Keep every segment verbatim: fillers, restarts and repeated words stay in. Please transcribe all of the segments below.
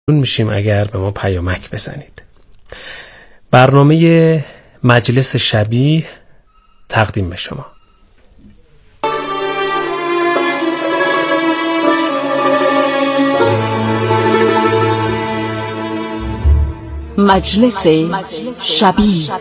میشیم اگر به ما پیامک بزنید. برنامه مجلس شبیه تقدیم به شما. مجلس شبیه.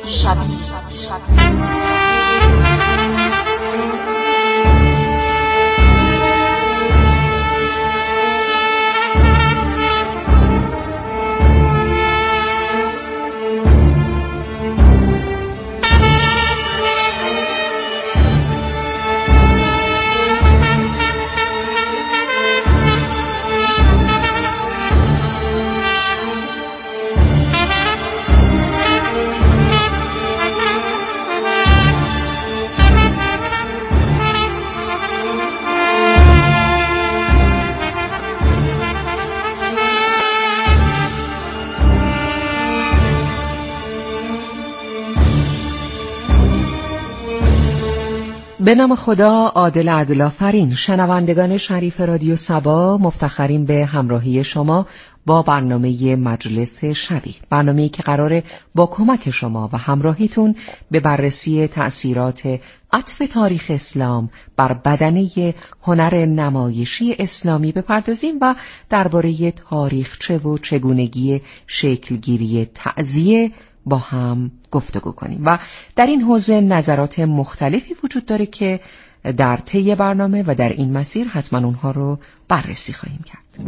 به نام خدا عادل عدل آفرین. شنوندگان شریف رادیو صبا، مفتخریم به همراهی شما با برنامه مجلس شبیه، برنامه‌ای که قراره با کمک شما و همراهیتون به بررسی تأثیرات عطف تاریخ اسلام بر بدنه هنر نمایشی اسلامی بپردازیم و درباره تاریخچه و چگونگی شکلگیری تعزیه با هم گفتگو کنیم و در این حوزه نظرات مختلفی وجود داره که در طی برنامه و در این مسیر حتما اونها رو بررسی خواهیم کرد.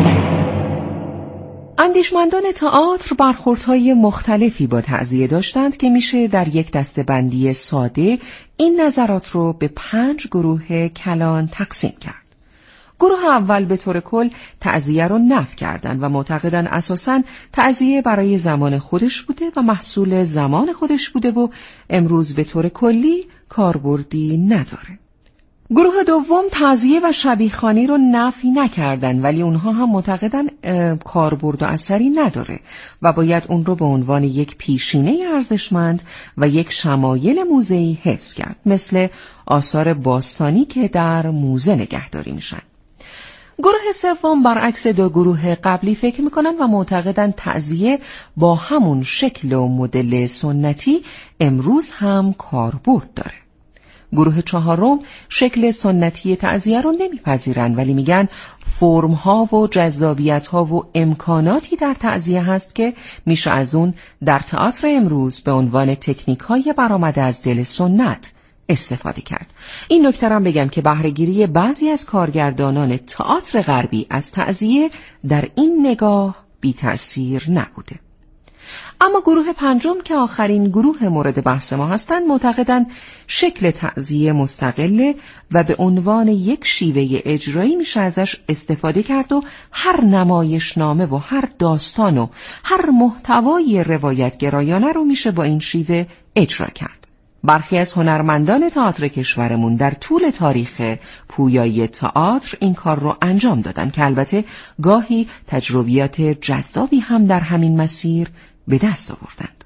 اندیشمندان تئاتر برخوردهای مختلفی با تعزیه داشتند که میشه در یک دسته‌بندی ساده این نظرات رو به پنج گروه کلان تقسیم کرد. گروه اول به طور کل تعزیه رو نفی کردند و معتقدن اساساً تعزیه برای زمان خودش بوده و محصول زمان خودش بوده و امروز به طور کلی کاربردی نداره. گروه دوم تعزیه و شبیه‌خوانی رو نفی نکردن، ولی اونها هم معتقدن کاربرد و اثری نداره و باید اون رو به عنوان یک پیشینه ارزشمند و یک شمایل موزه‌ای حفظ کرد، مثل آثار باستانی که در موزه نگهداری میشن. گروه سوم برعکس دو گروه قبلی فکر میکنن و معتقدن تعزیه با همون شکل و مدل سنتی امروز هم کاربرد داره. گروه چهارم شکل سنتی تعزیه رو نمیپذیرن، ولی میگن فرم‌ها و جذابیت‌ها و امکاناتی در تعزیه هست که میشه از اون در تئاتر امروز به عنوان تکنیک‌های برآمده از دل سنت استفاده کرد. این نکته هم بگم که بهره‌گیری بعضی از کارگردانان تئاتر غربی از تعزیه در این نگاه بی تأثیر نبوده. اما گروه پنجم که آخرین گروه مورد بحث ما هستند معتقدند شکل تعزیه مستقله و به عنوان یک شیوه اجرایی میشه ازش استفاده کرد و هر نمایشنامه و هر داستان و هر محتوای روایتگرایانه رو میشه با این شیوه اجرا کرد. برخی از هنرمندان تئاتر کشورمون در طول تاریخ پویایی تئاتر این کار رو انجام دادن که البته گاهی تجربیات جذابی هم در همین مسیر به دست آوردند.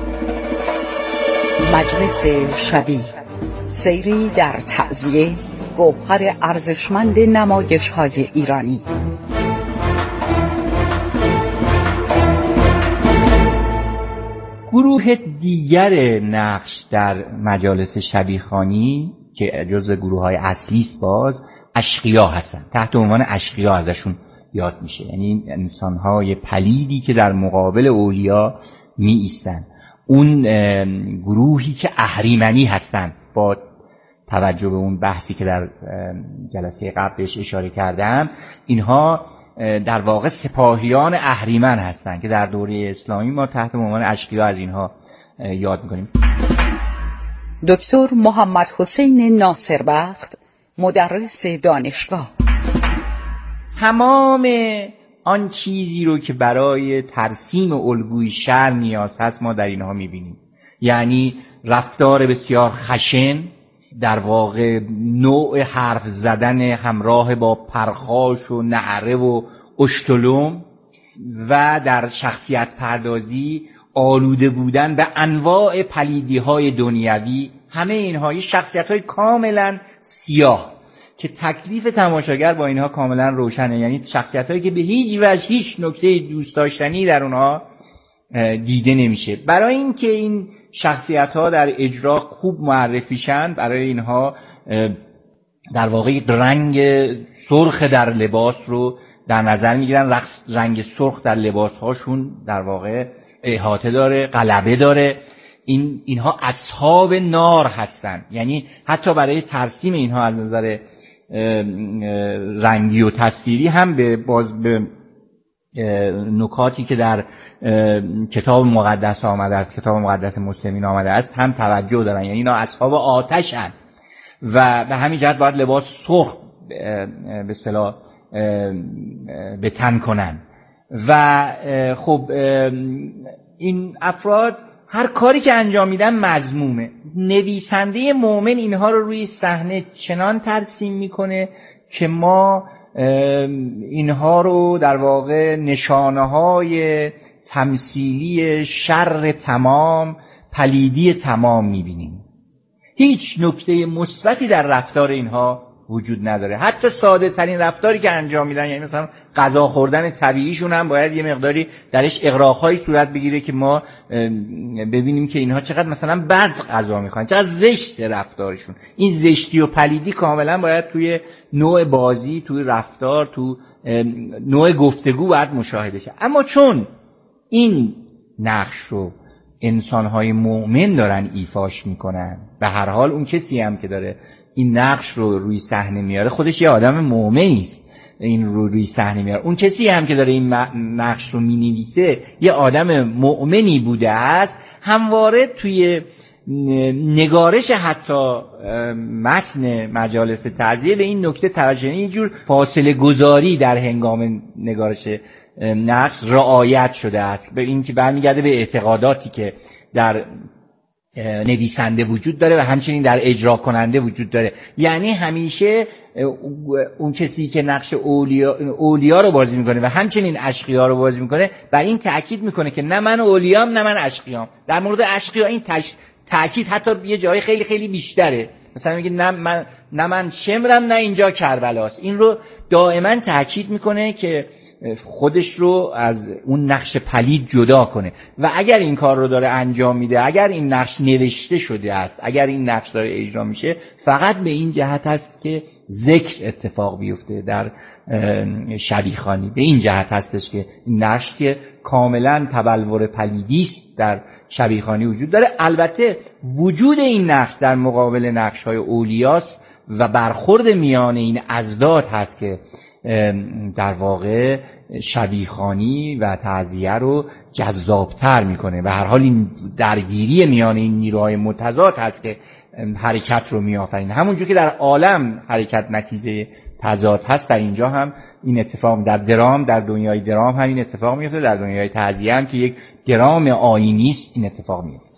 مجلس شبیه، سیری در تعزیه، گوهر ارزشمند نمایش‌های ایرانی. گروه دیگر نقش در مجالس شبیه‌خوانی که جزو گروه‌های اصلی است باز اشقیا هستند. تحت عنوان اشقیا ازشون یاد میشه، یعنی انسان‌های پلیدی که در مقابل اولیا می ایستن. اون گروهی که اهریمنی هستند، با توجه به اون بحثی که در جلسه قبلش اشاره کردم، اینها در واقع سپاهیان اهریمن هستند که در دوره اسلامی ما تحت عنوان اشقیا از اینها یاد میکنیم. دکتر محمد حسین ناصربخت، مدرس دانشگاه. تمام آن چیزی رو که برای ترسیم الگوی شر نیاز هست ما در اینها میبینیم، یعنی رفتار بسیار خشن، در واقع نوع حرف زدن همراه با پرخاش و نعره و اشتلم و در شخصیت پردازی آلوده بودن به انواع پلیدی های دنیوی. همه اینها شخصیت های کاملا سیاه که تکلیف تماشاگر با اینها کاملا روشنه، یعنی شخصیت‌هایی که به هیچ وجه هیچ نکته دوست داشتنی در اونها دیده نمیشه. برای اینکه این شخصیت‌ها در اجرا خوب معرفی شن، برای اینها در واقع رنگ سرخ در لباس رو در نظر میگیرن. رنگ سرخ در لباس‌هاشون در واقع احاطه داره، غلبه داره. این اینها اصحاب نار هستن، یعنی حتی برای ترسیم اینها از نظر رنگی و تصویری هم به باز به نکاتی که در کتاب مقدس آمده است، کتاب مقدس مسلمین آمده است هم توجه دارن، یعنی اینا اصحاب آتشن و به همین جهت باید لباس سرخ به اصطلاح به تن کنن. و خب این افراد هر کاری که انجام میدن مذمومه. نویسنده مومن اینها رو روی صحنه چنان ترسیم میکنه که ما اینها رو در واقع نشانه های تمثیلی شر تمام، پلیدی تمام میبینیم. هیچ نکته مثبتی در رفتار اینها وجود نداره. حتی ساده ترین رفتاری که انجام میدن، یعنی مثلا غذا خوردن طبیعیشون هم باید یه مقداری درش اغراق‌هایی صورت بگیره که ما ببینیم که اینها چقدر مثلا بد غذا میخوان، چقدر زشت رفتارشون. این زشتی و پلیدی کاملا باید توی نوع بازی، توی رفتار، تو نوع گفتگو باید مشاهده شه. اما چون این نقش رو انسان‌های مؤمن دارن ایفاش میکنن، به هر حال اون کسی هم که داره این نقش رو روی صحنه میاره خودش یه آدم مؤمنی است، این رو روی صحنه میاره. اون کسی هم که داره این نقش رو مینویسه یه آدم مؤمنی بوده است. همواره توی نگارش حتی متن مجالس تعزیه به این نکته توجه، یه جور فاصله گذاری در هنگام نگارش نقش رعایت شده است، به این که برمیگرده به اعتقاداتی که در نویسنده وجود داره و همچنین در اجرا کننده وجود داره. یعنی همیشه اون کسی که نقش اولیا, اولیا رو بازی میکنه و همچنین اشقیا رو بازی میکنه بر این تأکید میکنه که نه من اولیام نه من اشقیام. در مورد اشقیا این تش... تأکید حتی یه جای خیلی خیلی بیشتره. مثلا میگه نه من نه من شمرم نه اینجا کربلاست. این رو دائما تأکید میکنه که خودش رو از اون نقش پلید جدا کنه. و اگر این کار رو داره انجام میده، اگر این نقش نوشته شده است، اگر این نقش داره اجرا میشه، فقط به این جهت هست که ذکر اتفاق بیفته در شبیخوانی. به این جهت هستش که این نقش که کاملا تبلور پلیدی است در شبیخوانی وجود داره. البته وجود این نقش در مقابل نقش های اولیاست و برخورد میان این اضداد هست که در واقع شبیخوانی و تعزیه رو جذابتر میکنه. و هر حال این درگیری میان این نیروهای متضاد هست که حرکت رو میآفرینه. همونجور که در عالم حرکت نتیجه تضاد هست، در اینجا هم این اتفاق، در درام، در دنیای درام هم این اتفاق میفته، در دنیای تعزیه هم که یک درام آیینی است این اتفاق میفته.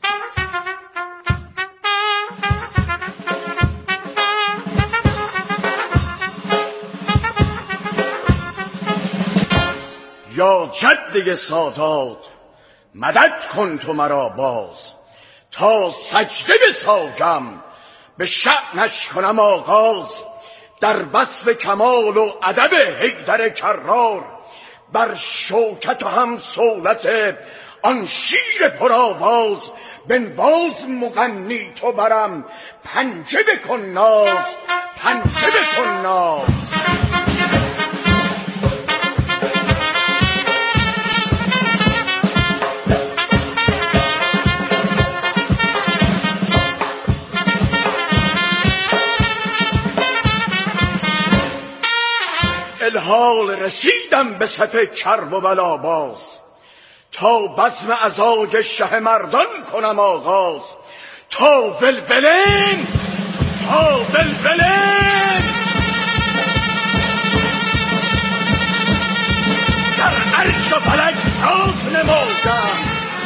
یا جده سادات مدد کن تو مرا باز، تا سجده بساجم به شأنش کنم آغاز. در وصف کمال و ادب حیدر کرار، بر شوکت و هم صولت آن شیر پرآواز. بنواز مغنی تو برم پنجه بکن ناز، پنجه بکن ناز. الحال رسیدم به صف کرب و بلا باز، تا بزم ازاج شه مردان کنم آغاز. تا ولولین تا ولولین در عرش و فلک ساز نمودم،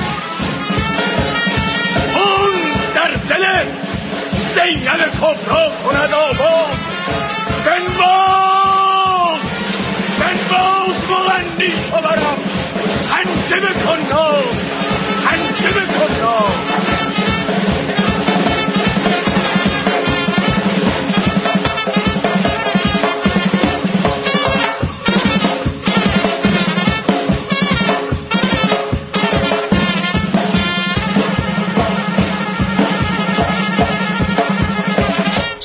اون در دل زینب کبرا کند آواز. بنواز بنواز مغنی تو برم پنجه بکن ناز، پنجه بکن ناز.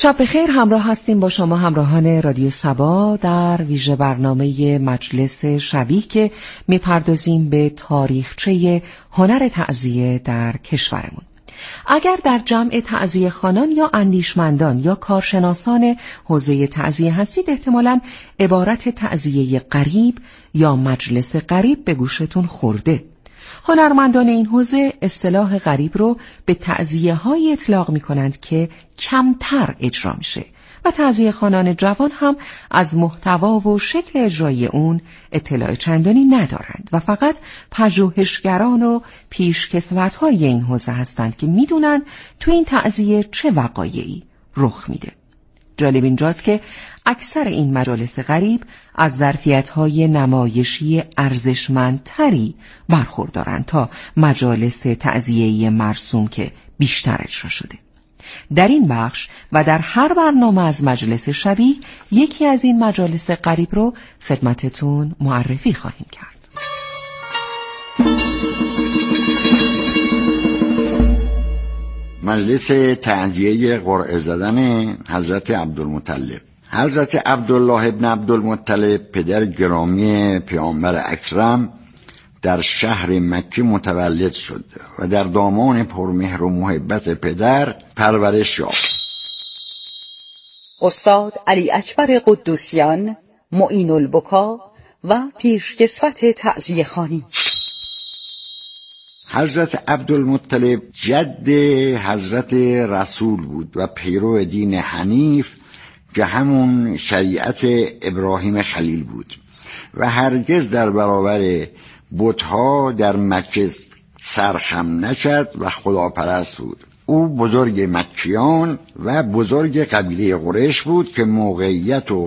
شب بخیر، همراه هستیم با شما همراهان رادیو سبا در ویژه برنامه مجلس شبیه که میپردازیم به تاریخچه هنر تعزیه در کشورمون. اگر در جمع تعزیه خوانان یا اندیشمندان یا کارشناسان حوزه تعزیه هستید، احتمالاً عبارت تعزیه غریب یا مجلس غریب به گوشتون خورده. هنرمندان این حوزه اصطلاح غریب رو به تعزیه های اطلاق می کنند که کمتر اجرا میشه و تعزیه خوانان جوان هم از محتوا و شکل اجرای اون اطلاع چندانی ندارند و فقط پژوهشگران و پیشکسوت های این حوزه هستند که میدونن تو این تعزیه چه وقایعی رخ میده. جالب اینجاست که اکثر این مجالس غریب از ظرفیت‌های نمایشی ارزشمندتری برخوردارند تا مجالس تعزیه‌ای مرسوم که بیشتر اجرا شده. در این بخش و در هر برنامه از مجلس شبیه یکی از این مجالس غریب رو خدمتتون معرفی خواهیم کرد. مجلس تعزیه قرعه زدن حضرت عبدالمطلب. حضرت عبدالله ابن عبدالمطلب پدر گرامی پیامبر اکرم در شهر مکه متولد شد و در دامان پرمهر و محبت پدر پرورش یافت. استاد علی اکبر قدوسیان، معین البکا و پیشکسوت تعزیه خوانی. حضرت عبدالمطلب جد حضرت رسول بود و پیرو دین حنیف که همون شریعت ابراهیم خلیل بود و هرگز در برابر بت‌ها در مکه سرخم نکرد و خداپرست بود. او بزرگ مکیان و بزرگ قبیله قریش بود که موقعیت و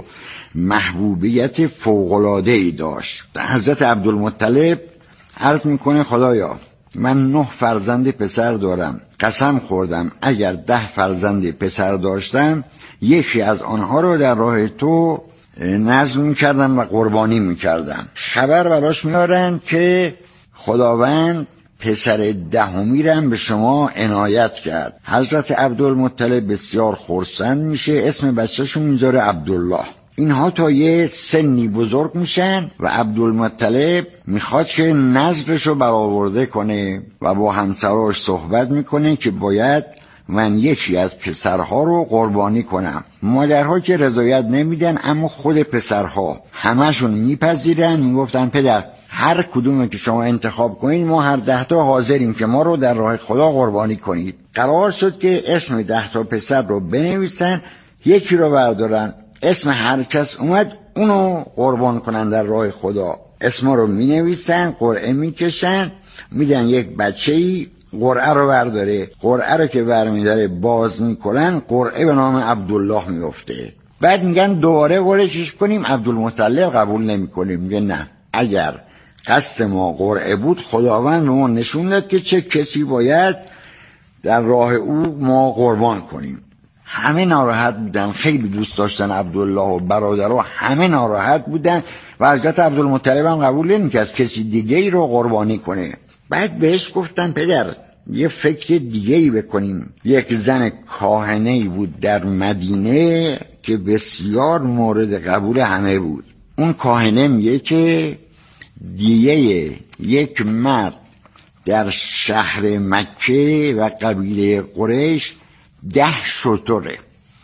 محبوبیت فوق‌العاده‌ای داشت. حضرت عبدالمطلب عرض میکنه خدایا من نه فرزند پسر دارم، قسم خوردم اگر ده فرزند پسر داشتم یکی از آنها رو در راه تو نذر میکردم و قربانی میکردم. خبر براش میارن که خداوند پسر دهمی رم به شما عنایت کرد. حضرت عبدالمطلب بسیار خرسند میشه، اسم بچه‌شون میذاره عبدالله. اینها تا یه سنی بزرگ میشن و عبدالمطلب میخواد که نظرشو برآورده کنه و با همسراش صحبت میکنه که باید من یکی از پسرها رو قربانی کنم. مادرها که رضایت نمیدن، اما خود پسرها همشون میپذیرن، میگفتن پدر هر کدومه که شما انتخاب کنید ما هر ده تا حاضریم که ما رو در راه خدا قربانی کنید. قرار شد که اسم ده تا پسر رو بنویسن، یکی رو بردارن، اسم هر کس اومد اونو قربان کنن در راه خدا. اسما رو می نویسن، قرعه می کشن، میدن یک بچه‌ای قرعه رو برداره. قرعه رو که برمیداره باز میکنن، قرعه به نام عبدالله میفته. بعد میگن دوباره قرعه کش کنیم، عبدالمطلب قبول نمی کنیم. میگه نه، اگر قصد ما قرعه بود خداوند به ما نشون داد که چه کسی باید در راه او ما قربان کنیم. همه ناراحت بودن، خیلی دوست داشتن عبدالله و برادرها، همه ناراحت بودن و حضرت عبدالمطلب هم قبول نمی‌کرد کسی دیگه ای رو قربانی کنه. بعد بهش گفتن پدر یه فکر دیگه ای بکنیم. یک زن کاهنه‌ای بود در مدینه که بسیار مورد قبول همه بود. اون کاهنه میگه که دیگه یک مرد در شهر مکه و قبیله قریش ده شتره،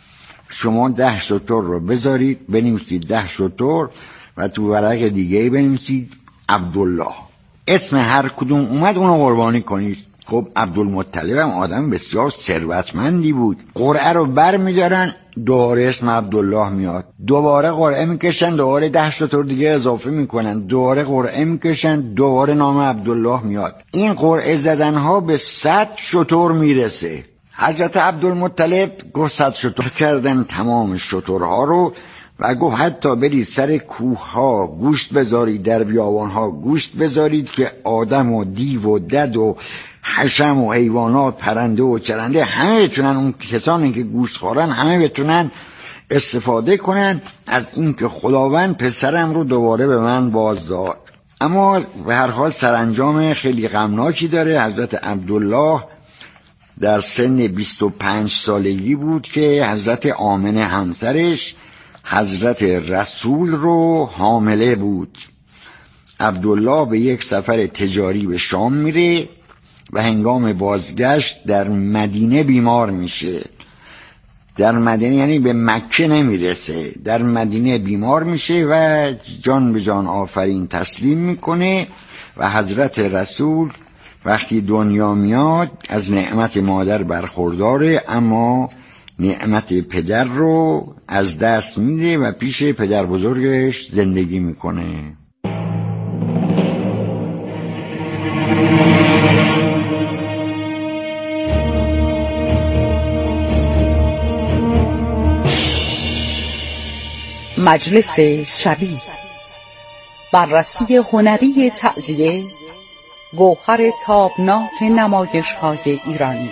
شما ده شتر رو بذارید، بنویسید ده شتر و تو ورق دیگه بنویسید عبدالله. اسم هر کدوم اومد اونو قربانی کنید. خب عبدالمطلب هم آدم بسیار ثروتمندی بود. قرعه رو بر میدارن، دوباره اسم عبدالله میاد، دوباره قرعه میکشن، دوباره ده شتر دیگه اضافه میکنن، دوباره قرعه میکشن، دوباره نام عبدالله میاد. این قرعه زدن ها به صد شتر میرسه. حضرت عبدالمطلب گفت صد شتر کردن تمام شترها رو و گفت حتی برید سر کوه ها گوشت بذارید، در بیابان ها گوشت بذارید که آدم و دیو و دد و حشم و حیوانات، پرنده و چرنده، همه بتونن، اون کسانی که گوشت خورن همه بتونن استفاده کنن از این که خداوند پسرم رو دوباره به من باز داد. اما به هر حال سرانجام خیلی غمناکی داره. حضرت عبدالله در سن بیست و پنج سالگی بود که حضرت آمنه همسرش حضرت رسول رو حامله بود. عبدالله به یک سفر تجاری به شام میره و هنگام بازگشت در مدینه بیمار میشه. در مدینه یعنی به مکه نمیرسه، در مدینه بیمار میشه و جان به جان آفرین تسلیم میکنه و حضرت رسول وقتی دنیا میاد از نعمت مادر برخورداره، اما نعمت پدر رو از دست میده و پیش پدر بزرگش زندگی میکنه. مجلس شبی، بررسی هنری تعزیه، گوهر تابناک نمایش‌های ایرانی.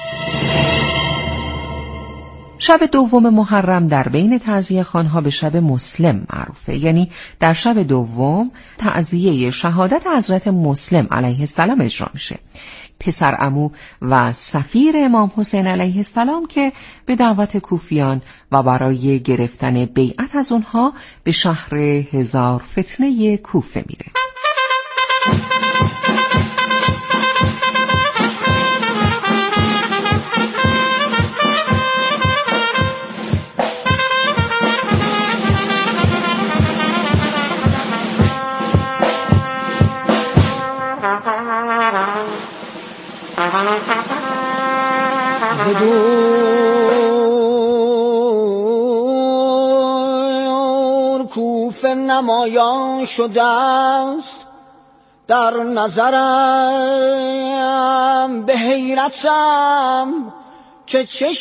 شب دوم محرم در بین تعزیه خوانها به شب مسلم معروفه، یعنی در شب دوم تعزیه شهادت حضرت مسلم علیه السلام اجرا میشه. پسر عمو و سفیر امام حسین علیه السلام که به دعوت کوفیان و برای گرفتن بیعت از اونها به شهر هزار فتنه کوفه میره. دور کوفه نمایان شده است، در نظرم به حیرتم که چه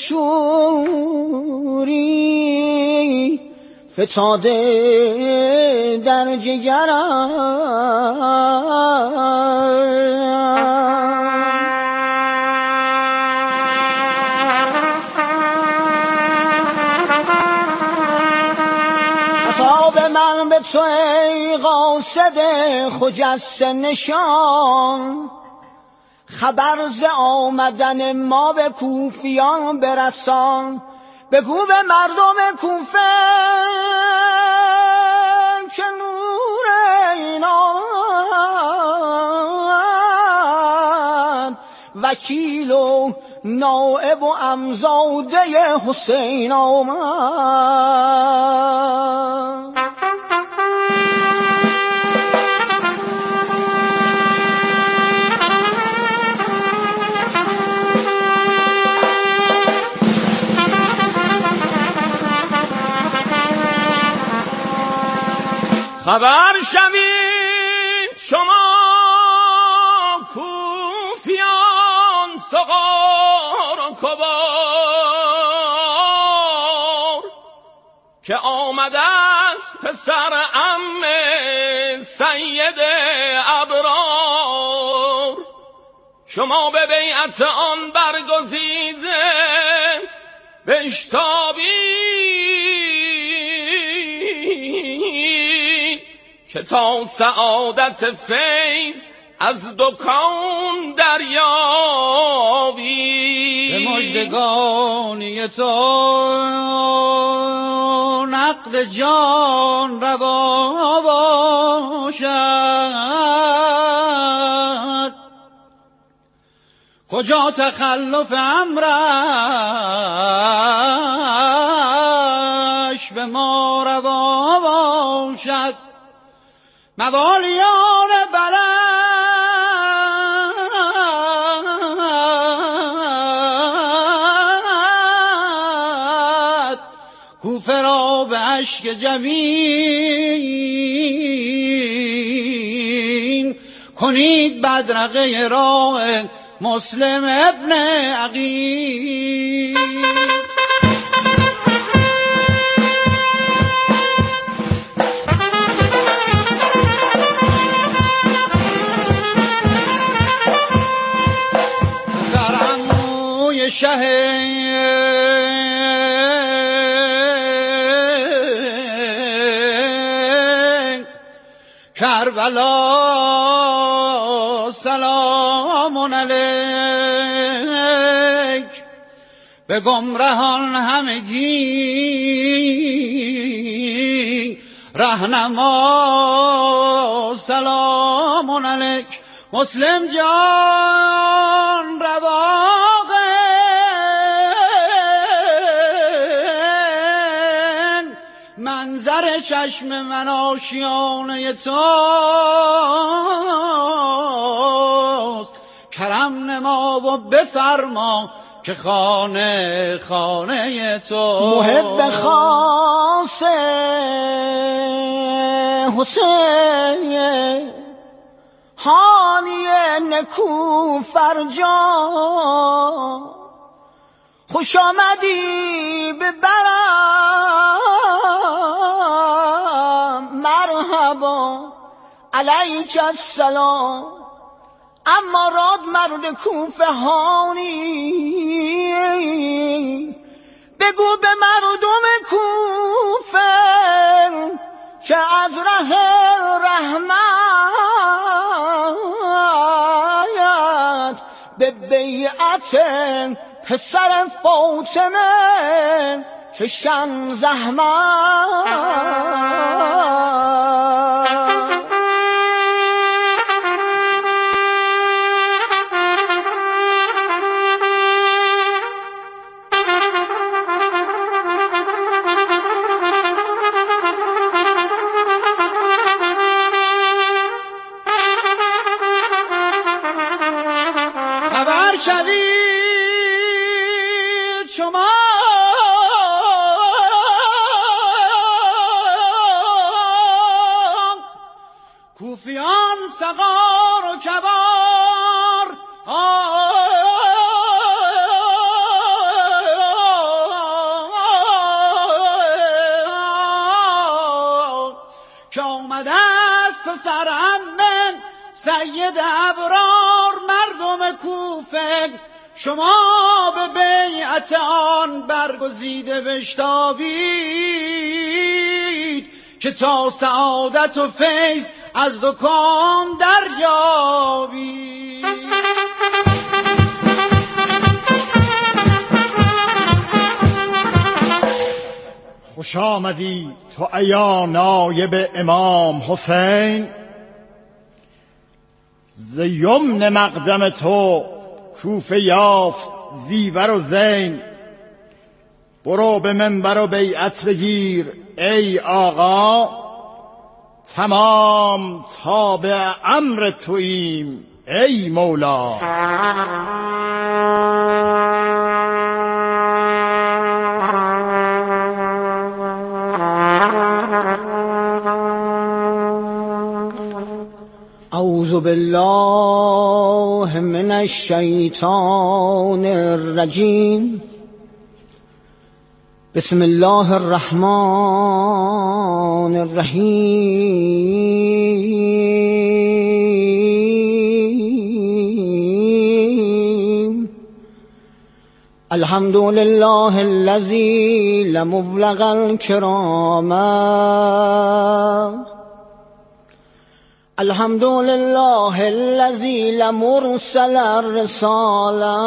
شوری فتاده در جگرم. من به تو ای قاصد خجسته نشان، خبر ز آمدن ما به کوفیان برسان. بگو به مردم کوفه که نور اینان وکیل و نائب و عمزاده حسین آمد. خبر شوید شما کوفیان صغار و کبار که آمده است پسر عم سید ابرار. شما به بیعت آن برگزیده بشتابید که تا سعادت فیض از دکان دریابی. به مژدگانی تو نقد جان روا باشد، کجا تخلف امرش به ما روا باشد. موالیان بلد کوفه را به اشک جبین کنید بدرقه راه مسلم ابن عقیل. شه کربلا سلام علیه به گمرهان همگی رهنما سلام علیک. مسلم جان رواقه منظر چشم من آشیانه توست، کرم نما و بفرما که خانه خانه تو. محب خاص حسین حامی نکو فرجام، خوش آمدی به برم مرحبا علیک السلام. اما راد مرد کوفه هانی، بگو به مردم کوفه که از ره رحمت به بیعت پسر فاطمه کشن زحمت. شوید شما کوفیان صغار و کبار، که آمده است پسر عمه سید ابرار مردم کوفه، شما به بیعت آن برگزیده بشتابید که تا سعادت و فیض از دکان دریابید. خوش آمدی تو ایا نایب امام حسین، ز یمن مقدم تو کوفه یافت زیور و زین. برو به منبر و بیعت بگیر ای آقا، تمام تابع امر توییم ای مولا. اعوذ بالله من الشیطان الرجیم. بسم الله الرحمن الرحیم. الحمد لله الذی لم يبلغ الكرام، الحمد لله الذي لم يرسل الرسالة،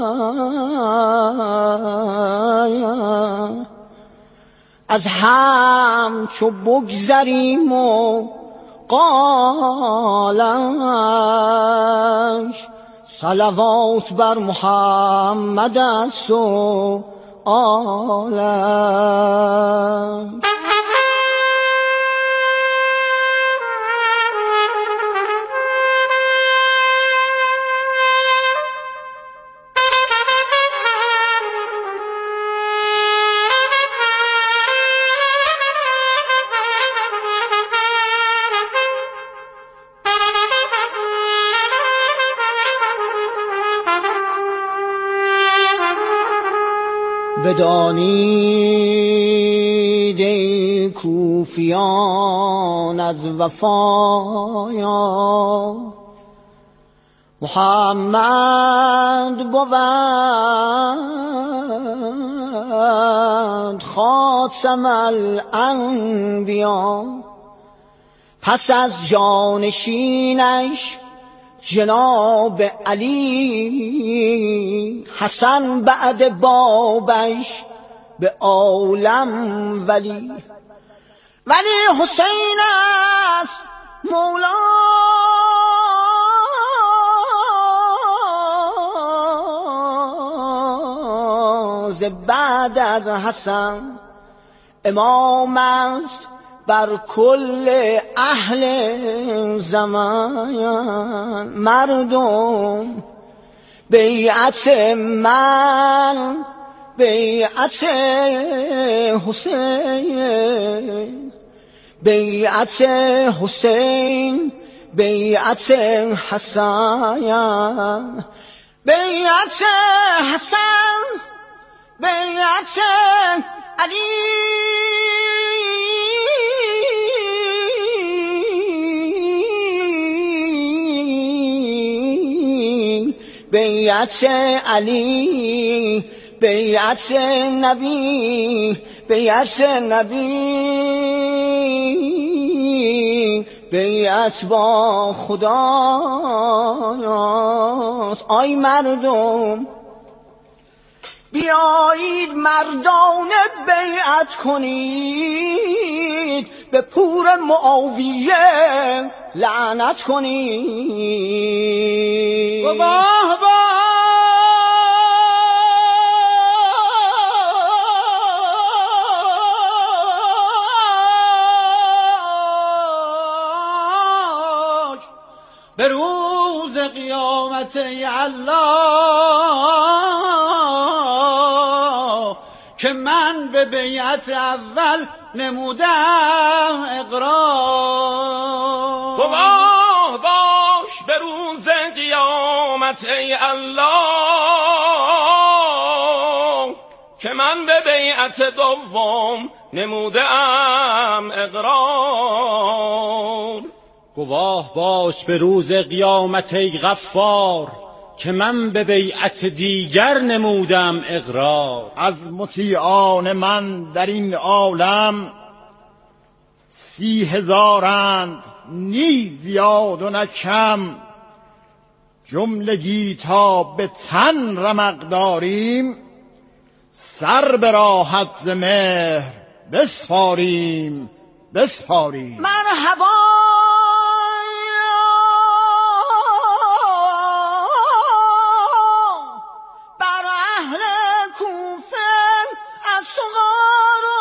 از هم چو بگذریم و قالش صلوات بر محمد است و آلش. بدانید ای کوفیان از وفایا، محمد بود خاتم الانبیا، پس از جانشینش جناب علی، حسن بعد بابش به عالم ولی، ولی حسین است مولا ز بعد از حسن، امام است بر کل اهل زمان. مردم بیعت من، بیعت حسین، بیعت حسین، بیعت حسن، بیعت حسن، بیعت علی. بیعت علی، بیعت نبی، بیعت نبی، بیعت با خداست. آی مردم بیایید مردانه بیعت کنید، به پور معاویه لعنت کنید. واه باش به روز قیامت الله، که من به بیعت اول نمودم اقرار. گواه باش به روز قیامت ای الله، که من به بیعت دوم نمودم اقرار. گواه باش به روز قیامت ای غفار، که من به بیعت دیگر نمودم اقرار. از مطیعان من در این عالم سی هزارند، نی زیاد و نه کم، جملگی تا به تن رمق داریم، سر به راحت ز مهر بسپاریم بسپاریم. مرحبا بر اهل کوفه از صغار و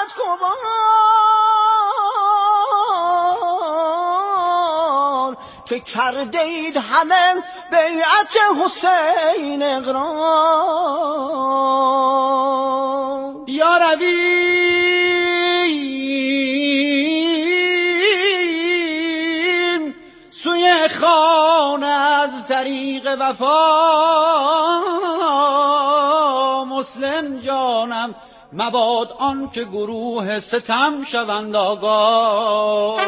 کبار، که کرده اید همه بیعت حسین اقرار. یا رویم سوی خانه از طریق وفا، مسلم جانم مباد آن که گروه ستم شوند آگاه.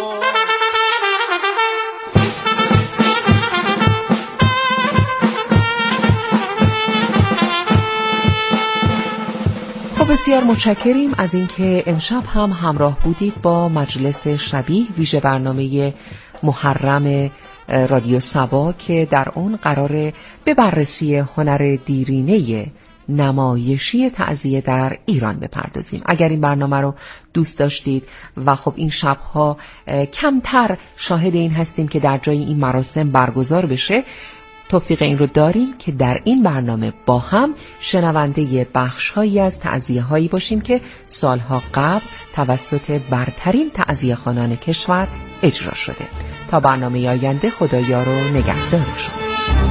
بسیار متشکریم از اینکه امشب هم همراه بودید با مجلس شبیه، ویژه برنامه محرم رادیو سبا که در اون قراره به بررسی هنر دیرینه نمایشی تعزیه در ایران بپردازیم. اگر این برنامه رو دوست داشتید و خب این شبها کمتر شاهد این هستیم که در جای این مراسم برگزار بشه، توفیق این رو داریم که در این برنامه با هم شنونده بخش‌هایی از تعزیه‌هایی باشیم که سالها قبل توسط برترین تعزیه‌خوانان کشور اجرا شده. تا برنامه آینده خدایا رو نگهدار شما.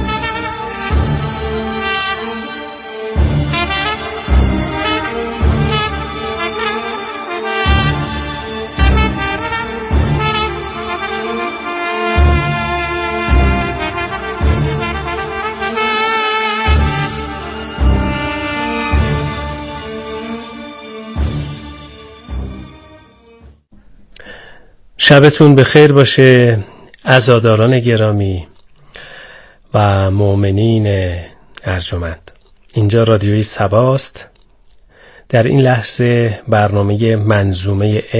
شبتون بخیر باشه عزاداران گرامی و مؤمنین ارجمند. اینجا رادیوی سباست. در این لحظه برنامه منظومه